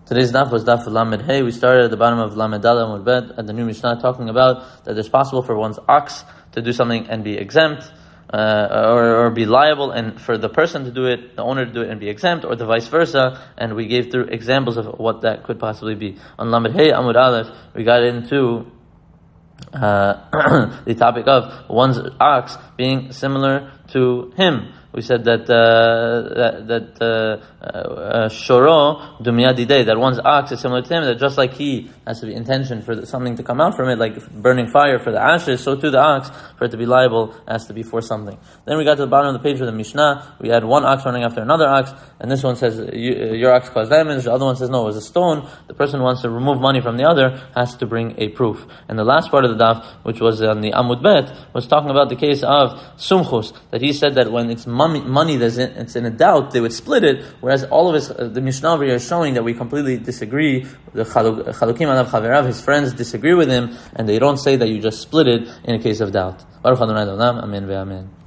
Today's daf was daf Lamed Hey. We started at the bottom of Lamed Daled Amud Bet at the new Mishnah, talking about that it's possible for one's ox to do something and be exempt, or be liable, and for the person to do it, the owner to do it and be exempt, or the vice versa. And we gave through examples of what that could possibly be. On Lamed Hey Amud Aleph, we got into the topic of one's ox being similar to him. We said that shoro dumiyadidei, that one's ox is similar to him, that just like he has to be intention for something to come out from it, like burning fire for the ashes, so too the ox, for it to be liable, has to be for something. Then we got to the bottom of the page of the Mishnah. We had one ox running after another ox, and this one says your ox caused damage, the other one says no, it was a stone. The person who wants to remove money from the other has to bring a proof. And the last part of the daf, which was on the Amud Bet, was talking about the case of sumchus, that he said that when it's money it's in a doubt, they would split it, whereas all of the Mishnah over here is showing that we completely disagree. The Chalukim alav chaverav, his friends disagree with him, and they don't say that you just split it in a case of doubt. Baruch Adonai Olam, Amen ve'amen.